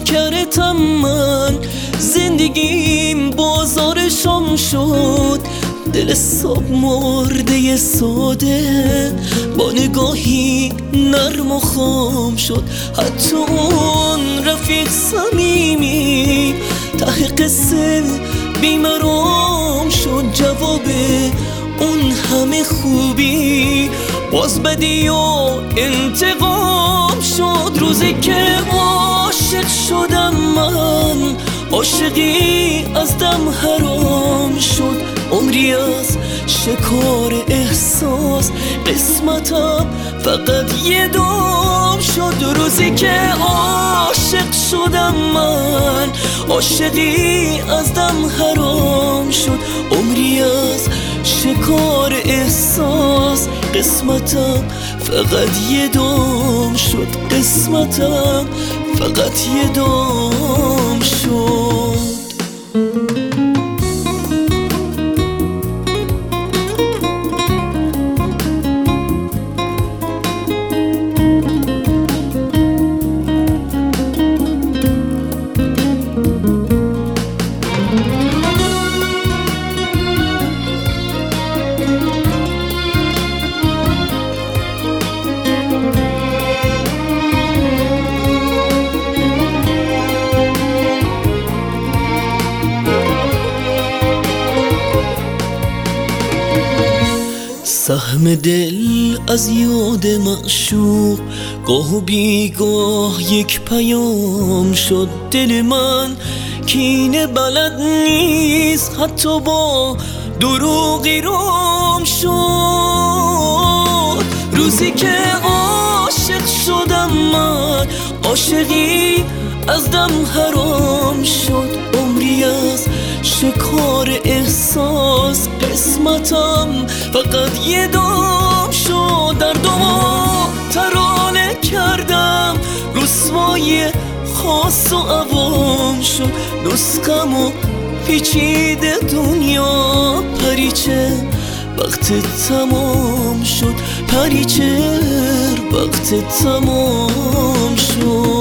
پیکرتم من، زندگیم بازار شام شد، دل صاحب مرده ساده با نگاهی نرم و خام شد. حتی اون رفیق صمیمی ته قصه بیمرام شد. جواب اون همه خوبی باز بدی و انتقام شد. روزی که عاشق شدم من، عاشقی از دم حرام شد. عمری از شکار احساس قسمتم فقط یه دام شد. روزی که عاشق شدم من، عاشقی از دم حرام شد. عمری از شکار احساس قسمتم فقط یه دام شد. قسمتم فقط یه دام شد. سهم دل از یاد معشوق گاه و بیگاه یک پیام شد. دل من کینه بلد نیست، حتی با دروغی رام شد. روزی که عاشق شدم من، عاشقی از دم حرام شد. عمری از شکار احساس قسمتم فقط یه دام شد. دردمو ترانه کردم، رسوای خاص و عوام شد. نسخمو پیچیده دنیا، پریچه وقت تمام شد. پریچه وقت تمام شد.